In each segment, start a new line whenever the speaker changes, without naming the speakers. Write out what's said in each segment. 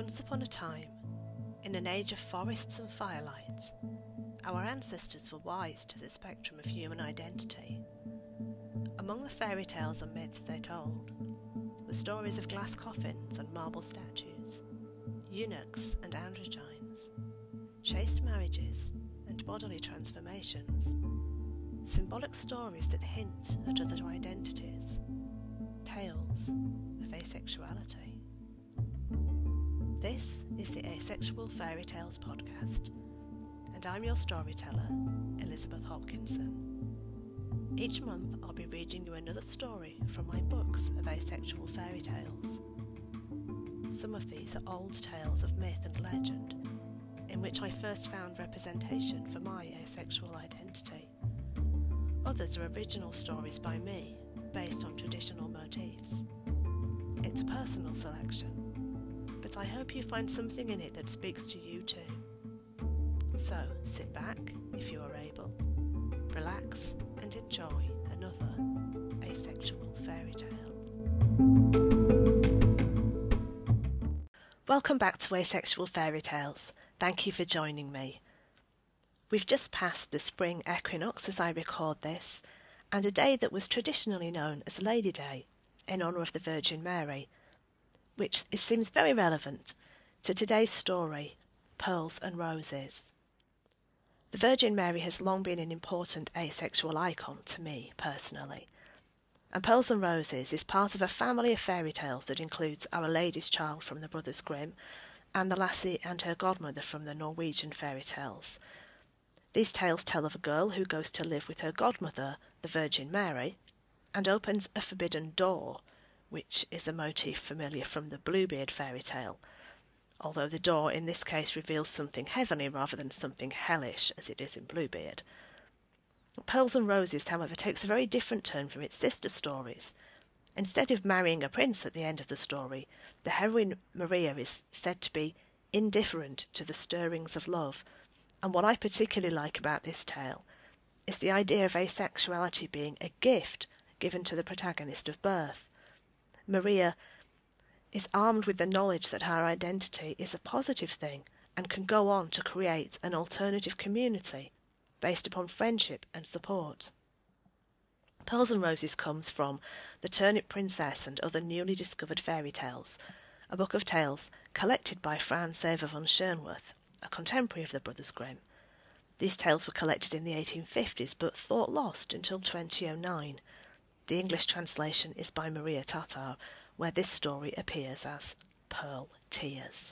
Once upon a time, in an age of forests and firelights, our ancestors were wise to the spectrum of human identity. Among the fairy tales and myths they told were stories of glass coffins and marble statues, eunuchs and androgynes, chaste marriages and bodily transformations, symbolic stories that hint at other identities, tales of asexuality. This is the Asexual Fairy Tales podcast, and I'm your storyteller, Elizabeth Hopkinson. Each month I'll be reading you another story from my books of asexual fairy tales. Some of these are old tales of myth and legend, in which I first found representation for my asexual identity. Others are original stories by me, based on traditional motifs. It's a personal selection, but I hope you find something in it that speaks to you too. So sit back, if you are able, relax and enjoy another asexual fairy tale. Welcome back to Asexual Fairy Tales. Thank you for joining me. We've just passed the spring equinox as I record this, and a day that was traditionally known as Lady Day, in honour of the Virgin Mary, which seems very relevant to today's story, Pearls and Roses. The Virgin Mary has long been an important asexual icon to me, personally, and Pearls and Roses is part of a family of fairy tales that includes Our Lady's Child from the Brothers Grimm and The Lassie and Her Godmother from the Norwegian fairy tales. These tales tell of a girl who goes to live with her godmother, the Virgin Mary, and opens a forbidden door, which is a motif familiar from the Bluebeard fairy tale, although the door in this case reveals something heavenly rather than something hellish as it is in Bluebeard. Pearls and Roses, however, takes a very different turn from its sister stories. Instead of marrying a prince at the end of the story, the heroine Maria is said to be indifferent to the stirrings of love, and what I particularly like about this tale is the idea of asexuality being a gift given to the protagonist of birth. Maria is armed with the knowledge that her identity is a positive thing and can go on to create an alternative community based upon friendship and support. Pearls and Roses comes from The Turnip Princess and Other Newly Discovered Fairy Tales, a book of tales collected by Frans Sever von Schoenwerth, a contemporary of the Brothers Grimm. These tales were collected in the 1850s but thought lost until 2009. The English translation is by Maria Tatar, where this story appears as Pearl Tears.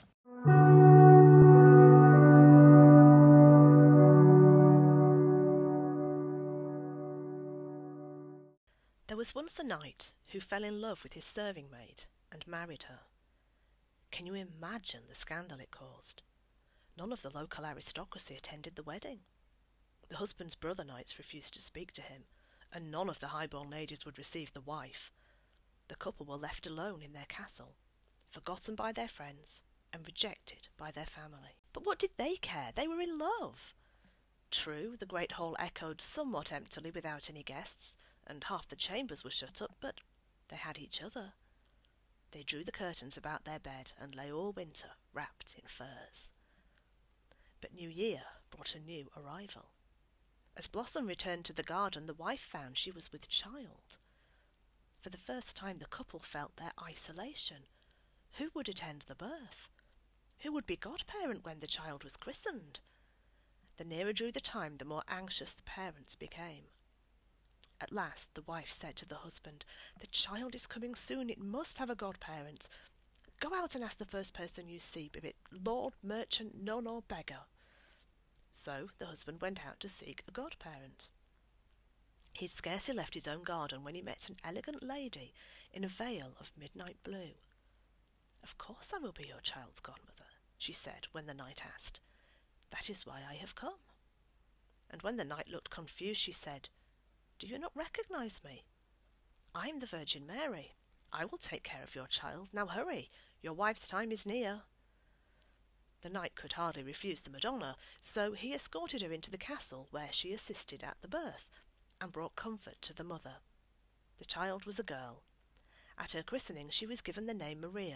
There was once a knight who fell in love with his serving maid and married her. Can you imagine the scandal it caused? None of the local aristocracy attended the wedding. The husband's brother knights refused to speak to him, and none of the highborn ladies would receive the wife. The couple were left alone in their castle, forgotten by their friends and rejected by their family. But what did they care? They were in love. True, the great hall echoed somewhat emptily without any guests, and half the chambers were shut up, but they had each other. They drew the curtains about their bed and lay all winter wrapped in furs. But New Year brought a new arrival. As Blossom returned to the garden, the wife found she was with child. For the first time the couple felt their isolation. Who would attend the birth? Who would be godparent when the child was christened? The nearer drew the time, the more anxious the parents became. At last the wife said to the husband, "The child is coming soon, it must have a godparent. Go out and ask the first person you see, be it lord, merchant, nun or beggar." So the husband went out to seek a godparent. He had scarcely left his own garden when he met an elegant lady in a veil of midnight blue. "Of course I will be your child's godmother," she said when the knight asked. "That is why I have come." And when the knight looked confused, she said, "Do you not recognize me? I am the Virgin Mary. I will take care of your child. Now hurry, your wife's time is near." The knight could hardly refuse the Madonna, so he escorted her into the castle where she assisted at the birth and brought comfort to the mother. The child was a girl. At her christening she was given the name Maria,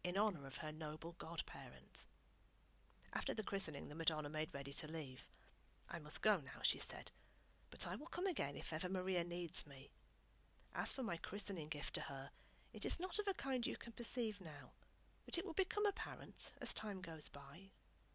in honour of her noble godparent. After the christening, the Madonna made ready to leave. "I must go now," she said, "but I will come again if ever Maria needs me. As for my christening gift to her, it is not of a kind you can perceive now, but it will become apparent as time goes by."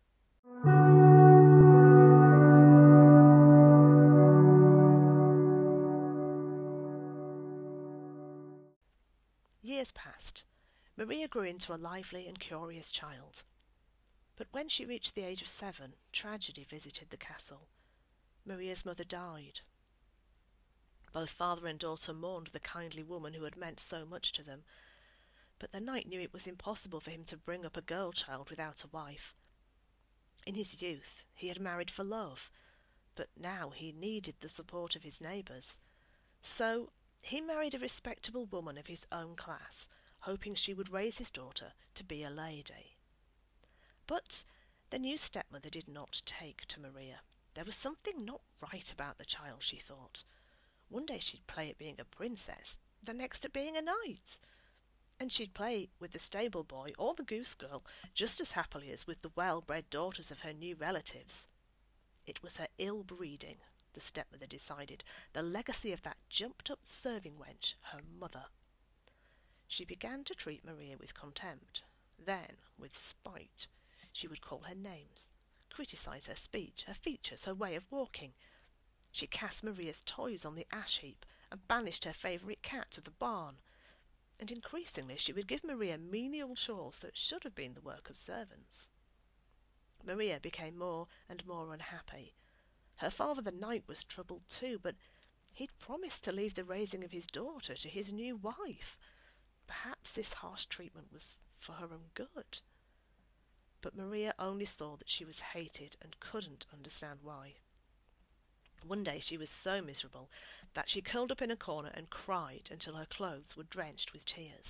Years passed. Maria grew into a lively and curious child. But when she reached the age of 7, tragedy visited the castle. Maria's mother died. Both father and daughter mourned the kindly woman who had meant so much to them, but the knight knew it was impossible for him to bring up a girl child without a wife. In his youth he had married for love, but now he needed the support of his neighbours. So he married a respectable woman of his own class, hoping she would raise his daughter to be a lady. But the new stepmother did not take to Maria. There was something not right about the child, she thought. One day she'd play at being a princess, the next at being a knight. And she'd play with the stable boy or the goose girl just as happily as with the well-bred daughters of her new relatives. It was her ill breeding, the stepmother decided, the legacy of that jumped-up serving wench, her mother. She began to treat Maria with contempt. Then, with spite, she would call her names, criticise her speech, her features, her way of walking. She cast Maria's toys on the ash heap and banished her favourite cat to the barn. And increasingly she would give Maria menial chores that should have been the work of servants. Maria became more and more unhappy. Her father the knight was troubled too, but he'd promised to leave the raising of his daughter to his new wife. Perhaps this harsh treatment was for her own good. But Maria only saw that she was hated and couldn't understand why. One day she was so miserable that she curled up in a corner and cried until her clothes were drenched with tears.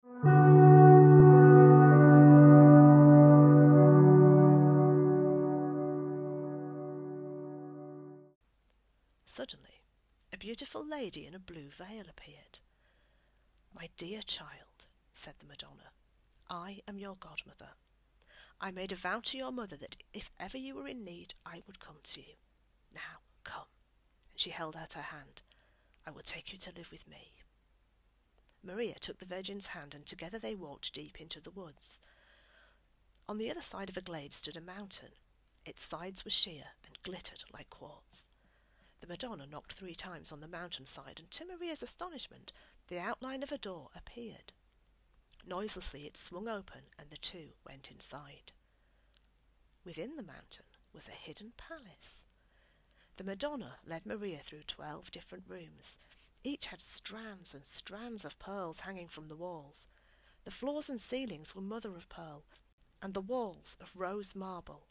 Suddenly, a beautiful lady in a blue veil appeared. "My dear child," said the Madonna, "I am your godmother. I made a vow to your mother that if ever you were in need, I would come to you. Now, come." And she held out her hand. "I will take you to live with me." Maria took the Virgin's hand, and together they walked deep into the woods. On the other side of a glade stood a mountain. Its sides were sheer and glittered like quartz. The Madonna knocked 3 times on the mountain side, and to Maria's astonishment, the outline of a door appeared. Noiselessly it swung open, and the two went inside. Within the mountain was a hidden palace. The Madonna led Maria through 12 different rooms. Each had strands and strands of pearls hanging from the walls. The floors and ceilings were mother of pearl, and the walls of rose marble.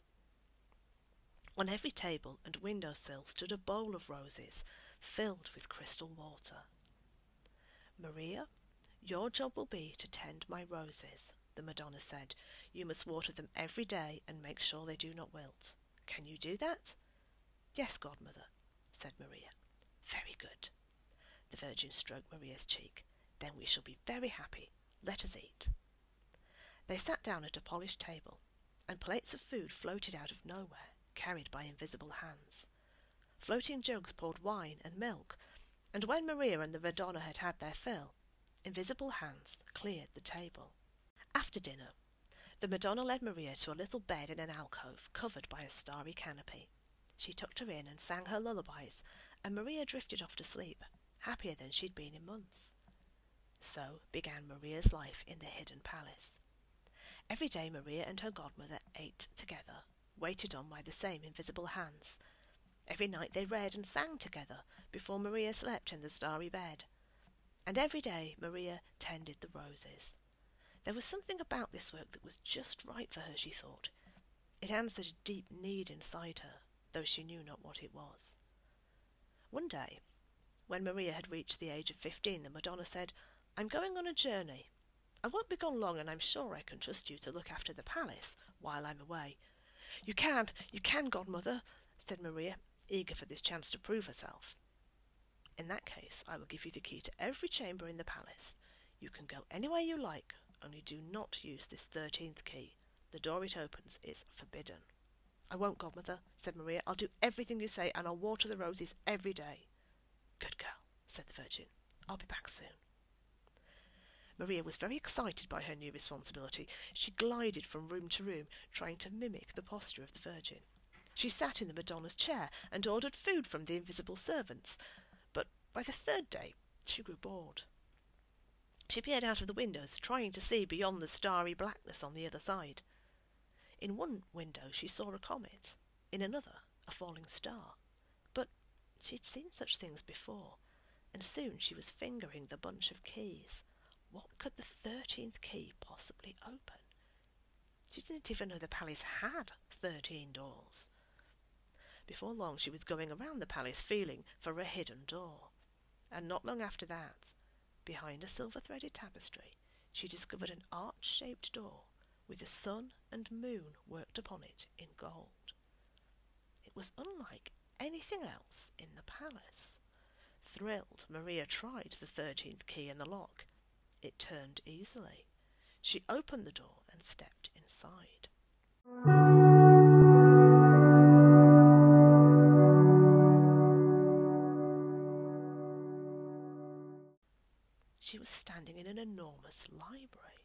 On every table and window-sill stood a bowl of roses, filled with crystal water. "Maria, your job will be to tend my roses," the Madonna said. "You must water them every day and make sure they do not wilt. Can you do that?" "Yes, godmother," said Maria. "Very good." The Virgin stroked Maria's cheek. "Then we shall be very happy. Let us eat." They sat down at a polished table, and plates of food floated out of nowhere, carried by invisible hands. Floating jugs poured wine and milk, and when Maria and the Madonna had had their fill, invisible hands cleared the table. After dinner, the Madonna led Maria to a little bed in an alcove covered by a starry canopy. She tucked her in and sang her lullabies, and Maria drifted off to sleep, happier than she'd been in months. So began Maria's life in the hidden palace. Every day Maria and her godmother ate together, waited on by the same invisible hands. Every night they read and sang together before Maria slept in the starry bed. And every day Maria tended the roses. There was something about this work that was just right for her, she thought. It answered a deep need inside her, though she knew not what it was. One day, when Maria had reached the age of 15, the Madonna said, "I'm going on a journey. I won't be gone long, and I'm sure I can trust you to look after the palace while I'm away." You can, godmother," said Maria, eager for this chance to prove herself. "In that case, I will give you the key to every chamber in the palace. You can go anywhere you like, only do not use this 13th key. The door it opens is forbidden." "I won't, godmother," said Maria. "I'll do everything you say, and I'll water the roses every day." "Good girl," said the Virgin. "I'll be back soon." Maria was very excited by her new responsibility. She glided from room to room, trying to mimic the posture of the Virgin. She sat in the Madonna's chair and ordered food from the invisible servants, but by the third day she grew bored. She peered out of the windows, trying to see beyond the starry blackness on the other side. In one window she saw a comet, in another a falling star. But she had seen such things before, and soon she was fingering the bunch of keys. What could the 13th key possibly open? She didn't even know the palace had 13 doors. Before long she was going around the palace feeling for a hidden door, and not long after that, behind a silver-threaded tapestry, she discovered an arch-shaped door with the sun and moon worked upon it in gold. It was unlike anything else in the palace. Thrilled, Maria tried the 13th key in the lock. It turned easily. She opened the door and stepped inside. She was standing in an enormous library.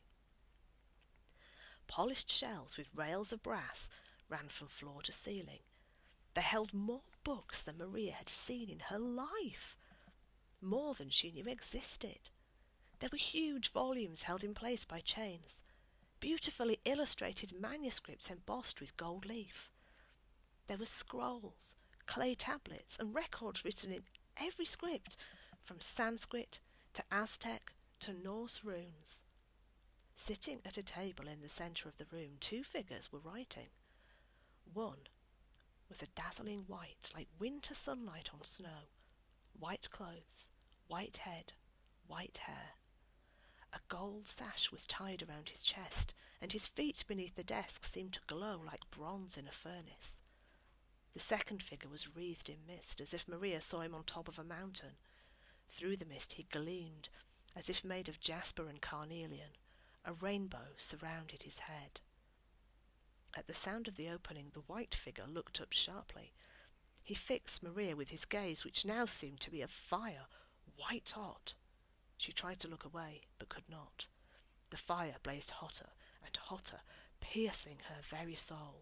Polished shelves with rails of brass ran from floor to ceiling. They held more books than Maria had seen in her life, more than she knew existed. There were huge volumes held in place by chains, beautifully illustrated manuscripts embossed with gold leaf. There were scrolls, clay tablets, and records written in every script, from Sanskrit to Aztec to Norse runes. Sitting at a table in the centre of the room, 2 figures were writing. One was a dazzling white, like winter sunlight on snow. White clothes, white head, white hair. A gold sash was tied around his chest, and his feet beneath the desk seemed to glow like bronze in a furnace. The second figure was wreathed in mist, as if Maria saw him on top of a mountain. Through the mist he gleamed, as if made of jasper and carnelian. A rainbow surrounded his head. At the sound of the opening, the white figure looked up sharply. He fixed Maria with his gaze, which now seemed to be of fire, white hot. She tried to look away, but could not. The fire blazed hotter and hotter, piercing her very soul.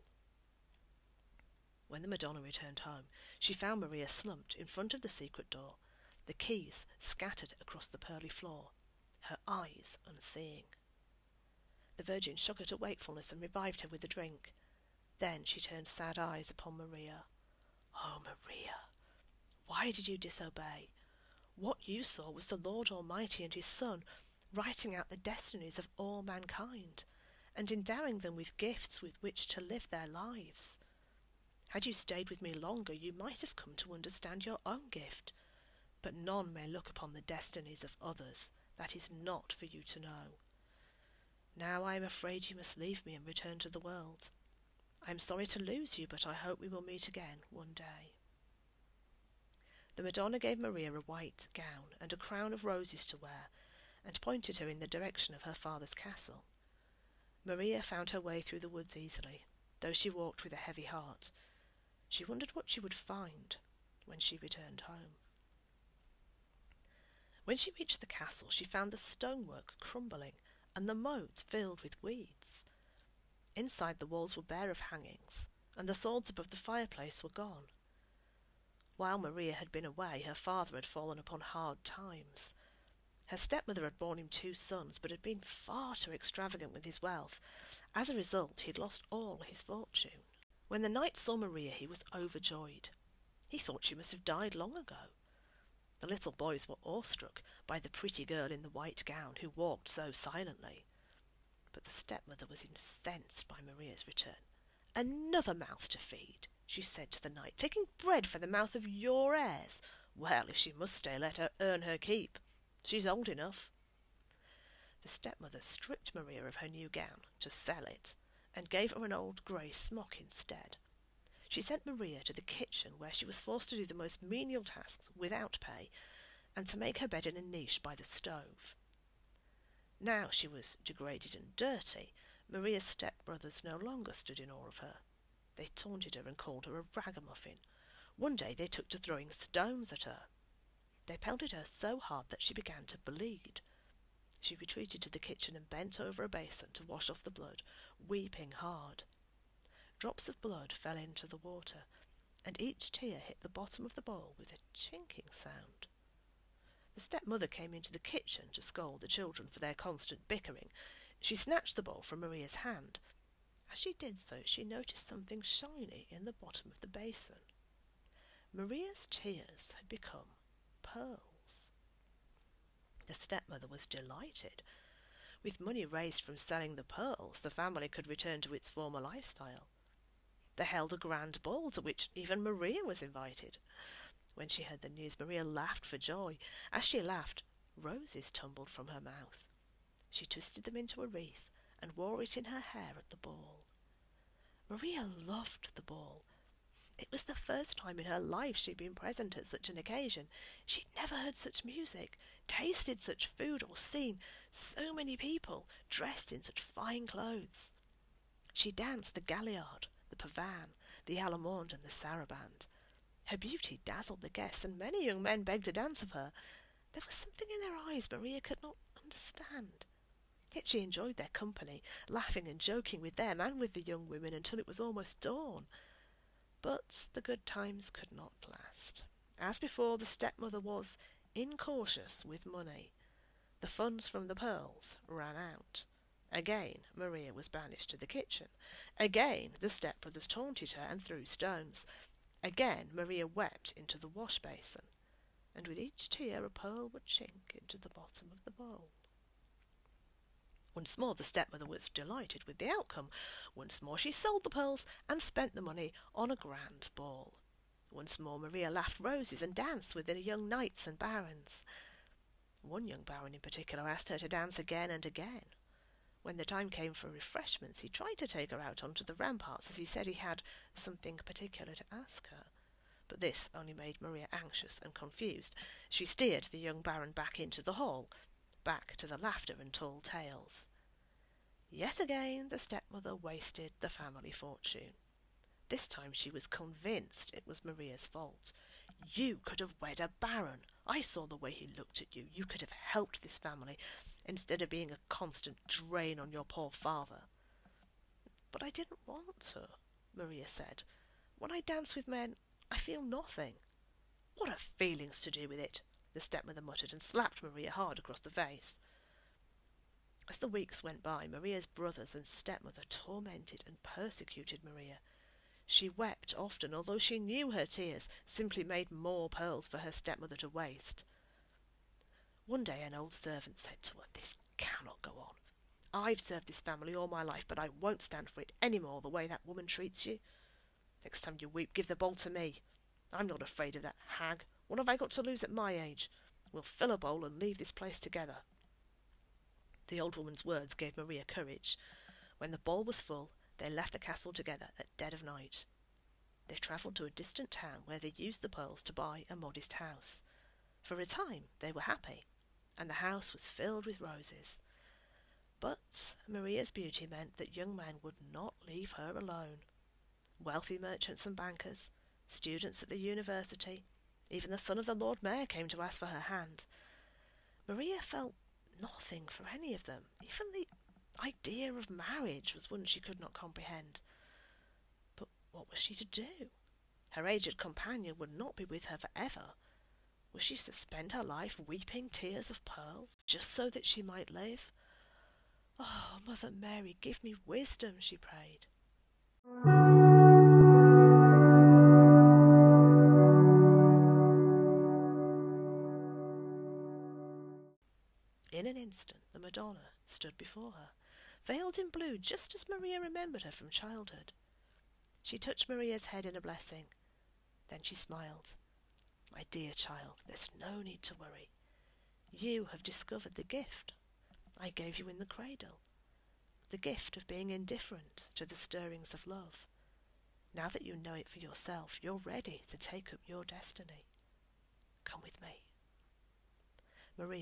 When the Madonna returned home, she found Maria slumped in front of the secret door, the keys scattered across the pearly floor, her eyes unseeing. The Virgin shook her to wakefulness and revived her with a drink. Then she turned sad eyes upon Maria. "Oh, Maria, why did you disobey? What you saw was the Lord Almighty and his Son writing out the destinies of all mankind, and endowing them with gifts with which to live their lives. Had you stayed with me longer, you might have come to understand your own gift, but none may look upon the destinies of others. That is not for you to know. Now I am afraid you must leave me and return to the world. I am sorry to lose you, but I hope we will meet again one day." The Madonna gave Maria a white gown and a crown of roses to wear, and pointed her in the direction of her father's castle. Maria found her way through the woods easily, though she walked with a heavy heart. She wondered what she would find when she returned home. When she reached the castle, she found the stonework crumbling and the moat filled with weeds. Inside, the walls were bare of hangings, and the swords above the fireplace were gone. While Maria had been away, her father had fallen upon hard times. Her stepmother had borne him 2 sons, but had been far too extravagant with his wealth. As a result, he had lost all his fortune. When the knight saw Maria, he was overjoyed. He thought she must have died long ago. The little boys were awestruck by the pretty girl in the white gown who walked so silently. But the stepmother was incensed by Maria's return. "Another mouth to feed," she said to the knight, "taking bread for the mouth of your heirs. Well, if she must stay, let her earn her keep. She's old enough." The stepmother stripped Maria of her new gown to sell it, and gave her an old grey smock instead. She sent Maria to the kitchen, where she was forced to do the most menial tasks without pay, and to make her bed in a niche by the stove. Now she was degraded and dirty. Maria's stepbrothers no longer stood in awe of her. They taunted her and called her a ragamuffin. One day they took to throwing stones at her. They pelted her so hard that she began to bleed. She retreated to the kitchen and bent over a basin to wash off the blood, weeping hard. Drops of blood fell into the water, and each tear hit the bottom of the bowl with a chinking sound. The stepmother came into the kitchen to scold the children for their constant bickering. She snatched the bowl from Maria's hand. As she did so, she noticed something shiny in the bottom of the basin. Maria's tears had become pearls. The stepmother was delighted. With money raised from selling the pearls, the family could return to its former lifestyle. They held a grand ball to which even Maria was invited. When she heard the news, Maria laughed for joy. As she laughed, roses tumbled from her mouth. She twisted them into a wreath and wore it in her hair at the ball. Maria loved the ball. It was the first time in her life she'd been present at such an occasion. She'd never heard such music, tasted such food, or seen so many people dressed in such fine clothes. She danced the galliard, the pavane, the allemande, and the sarabande. Her beauty dazzled the guests, and many young men begged to dance of her. There was something in their eyes Maria could not understand. Yet she enjoyed their company, laughing and joking with them and with the young women until it was almost dawn. But the good times could not last. As before, the stepmother was incautious with money. The funds from the pearls ran out. Again Maria was banished to the kitchen. Again the stepbrothers taunted her and threw stones. Again Maria wept into the wash basin, and with each tear a pearl would chink into the bottom of the bowl. Once more the stepmother was delighted with the outcome. Once more she sold the pearls and spent the money on a grand ball. Once more Maria laughed roses and danced with the young knights and barons. One young baron in particular asked her to dance again and again. When the time came for refreshments, he tried to take her out onto the ramparts, as he said he had something particular to ask her. But this only made Maria anxious and confused. She steered the young baron back into the hall, back to the laughter and tall tales. Yet again the stepmother wasted the family fortune. This time she was convinced it was Maria's fault. "You could have wed a baron. I saw the way he looked at you. You could have helped this family, instead of being a constant drain on your poor father." "But I didn't want to," Maria said. "When I dance with men, I feel nothing." "What have feelings to do with it?" the stepmother muttered, and slapped Maria hard across the face. As the weeks went by, Maria's brothers and stepmother tormented and persecuted Maria. She wept often, although she knew her tears simply made more pearls for her stepmother to waste. One day an old servant said to her, "This cannot go on. I've served this family all my life, but I won't stand for it any more the way that woman treats you. Next time you weep, give the bowl to me. I'm not afraid of that hag. What have I got to lose at my age? We'll fill a bowl and leave this place together." The old woman's words gave Maria courage. When the bowl was full, they left the castle together at dead of night. They travelled to a distant town where they used the pearls to buy a modest house. For a time they were happy, and the house was filled with roses. But Maria's beauty meant that young men would not leave her alone. Wealthy merchants and bankers, students at the university, even the son of the Lord Mayor came to ask for her hand. Maria felt nothing for any of them. Even the idea of marriage was one she could not comprehend. But what was she to do? Her aged companion would not be with her forever. Was she to spend her life weeping tears of pearl, just so that she might live? "Oh, Mother Mary, give me wisdom," she prayed. In an instant the Madonna stood before her, veiled in blue, just as Maria remembered her from childhood. She touched Maria's head in a blessing. Then she smiled. "My dear child, there's no need to worry. You have discovered the gift I gave you in the cradle, the gift of being indifferent to the stirrings of love. Now that you know it for yourself, you're ready to take up your destiny. Come with me." Maria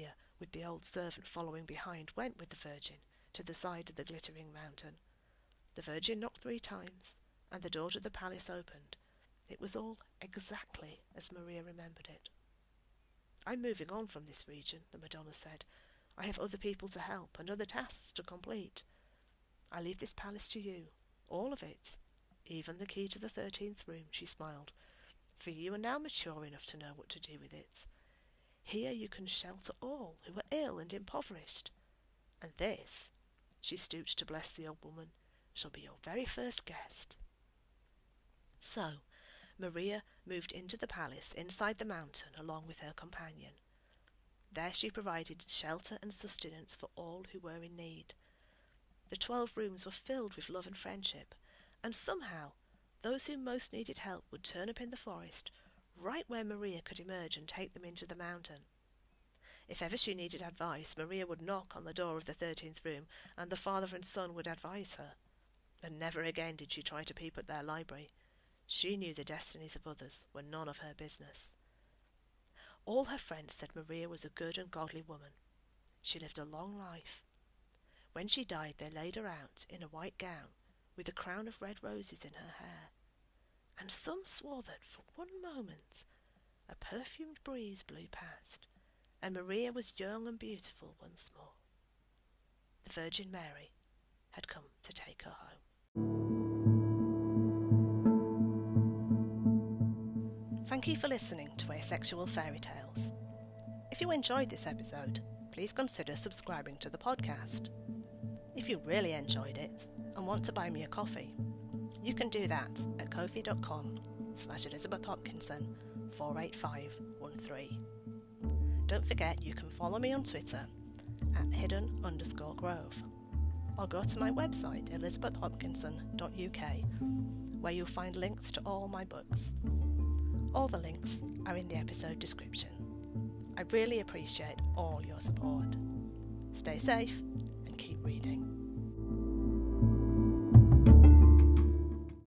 with the old servant following behind, went with the Virgin to the side of the glittering mountain. The Virgin knocked 3 times, and the door to the palace opened. It was all exactly as Maria remembered it. "I'm moving on from this region," the Madonna said. "I have other people to help and other tasks to complete. I leave this palace to you, all of it, even the key to the 13th room," she smiled, "for you are now mature enough to know what to do with it. Here you can shelter all who are ill and impoverished. And this," she stooped to bless the old woman, "shall be your very first guest." So, Maria moved into the palace inside the mountain along with her companion. There she provided shelter and sustenance for all who were in need. The 12 rooms were filled with love and friendship, and somehow those who most needed help would turn up in the forest, right where Maria could emerge and take them into the mountain. If ever she needed advice, Maria would knock on the door of the 13th room, and the father and son would advise her. And never again did she try to peep at their library. She knew the destinies of others were none of her business. All her friends said Maria was a good and godly woman. She lived a long life. When she died, they laid her out in a white gown with a crown of red roses in her hair. And some swore that, for one moment, a perfumed breeze blew past, and Maria was young and beautiful once more. The Virgin Mary had come to take her home. Thank you for listening to Asexual Fairy Tales. If you enjoyed this episode, please consider subscribing to the podcast. If you really enjoyed it and want to buy me a coffee, you can do that at ko-fi.com/Elizabeth Hopkinson 48513. Don't forget you can follow me on Twitter at hidden_grove, or go to my website elizabethhopkinson.uk, where you'll find links to all my books. All the links are in the episode description. I really appreciate all your support. Stay safe and keep reading.